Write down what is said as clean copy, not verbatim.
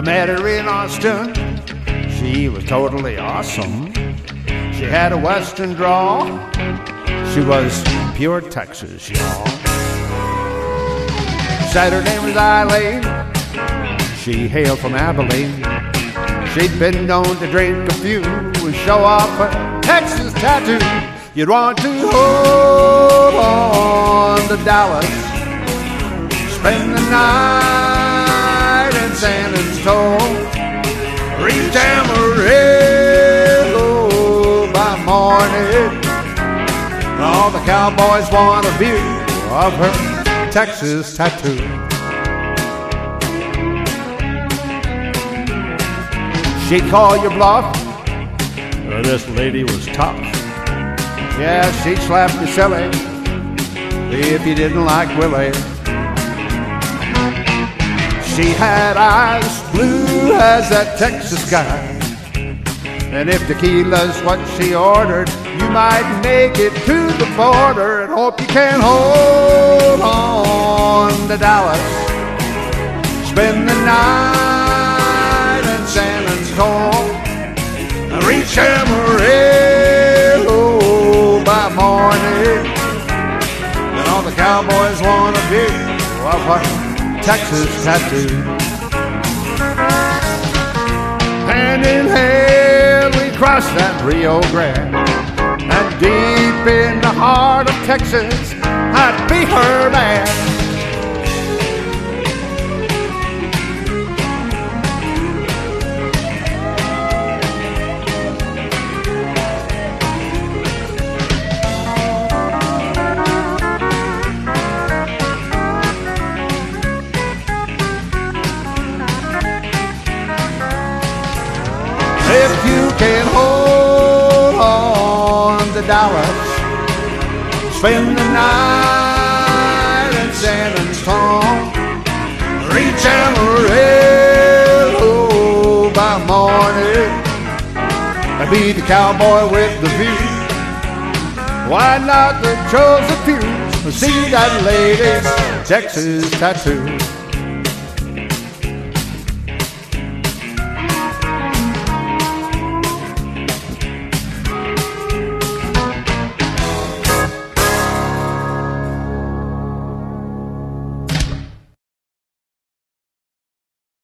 met her in Austin. She was totally awesome. She had a western drawl. She was pure Texas, y'all. Said her name was Eileen. She hailed from Abilene. She'd been known to drink a few and show off her Texas tattoo. You'd want to hold on to Dallas, spend the night in San Antonio, reach Amarillo by morning. All the cowboys want a view of her Texas tattoo. She'd call your bluff. This lady was tough. Yeah, she'd slap you silly if you didn't like Willie. She had eyes blue as that Texas sky, and if tequila's what she ordered, you might make it to the border and hope you can hold on to Dallas, spend the night in San Antonio, and reach Amarillo by morning. And all the cowboys want a view of her Texas tattoo. Hand in hand we crossed that Rio Grande, and deep in the heart of Texas I'd be her man. If you can hold on to Dallas, spend the night in San Antonio, reach Amarillo by morning, and be the cowboy with the view. Why not the chosen few see that lady's Texas tattoo?